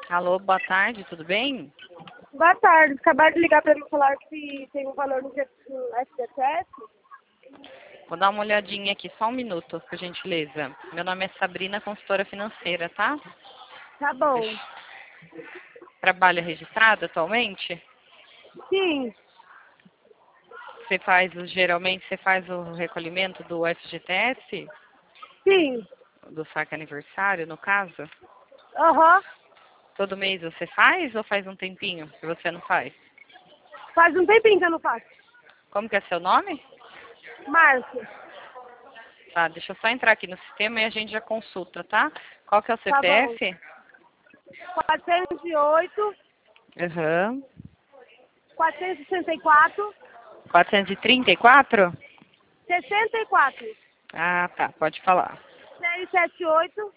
Alô, boa tarde, tudo bem? Boa tarde. Acabaram de ligar para me falar que tem um valor no FGTS. Vou dar uma olhadinha aqui, só um minuto, por gentileza. Meu nome é Sabrina, consultora financeira, tá? Tá bom. Trabalha registrado atualmente? Sim, Geralmente você faz o recolhimento do FGTS? sim. Do saque aniversário, no caso? Aham. Todo mês você faz ou faz um tempinho que você não faz? Faz um tempinho que eu não faço. Como que é seu nome? Márcio. Tá, deixa eu só entrar aqui no sistema e a gente já consulta, tá? Qual que é o Tá bom. CPF? 408, Aham. 464, 434? 64, Ah, tá, pode falar. 678,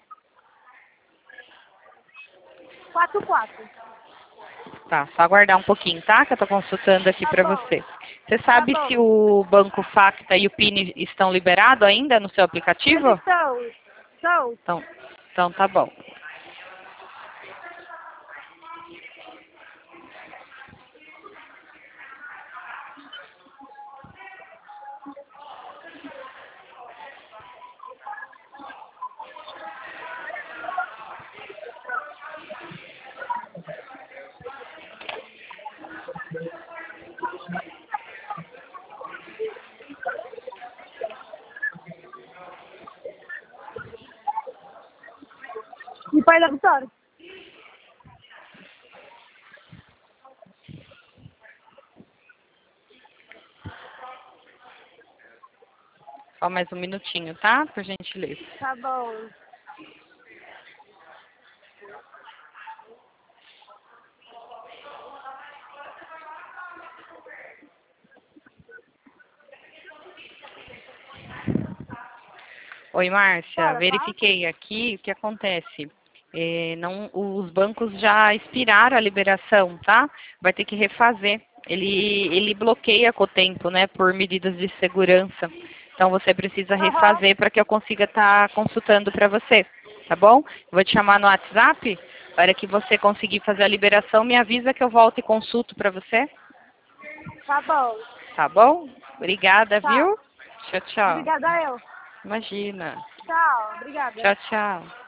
44. Tá, só aguardar um pouquinho, tá? Que eu tô consultando aqui Tá pra bom. você. Você Tá sabe bom. se o Banco Facta e o PIN estão liberados ainda no seu Eles aplicativo? estão. Então tá bom. E pai da Vitória. Só mais um minutinho, tá? Por gentileza. Tá bom. Oi, Márcia. Bora, tá? Verifiquei aqui o que acontece. Os bancos já expiraram a liberação, tá? Vai ter que refazer. Ele bloqueia com o tempo, né? Por medidas de segurança. Então você precisa Aham. refazer para que eu consiga estar consultando para você, tá bom? Vou te chamar no WhatsApp. Para que você conseguir fazer a liberação, me avisa que eu volto e consulto para você. Tá bom. Tá bom? Obrigada, Tá. viu? Tchau, tchau. Obrigada eu. Imagina. Tchau. Obrigada. Tchau, tchau.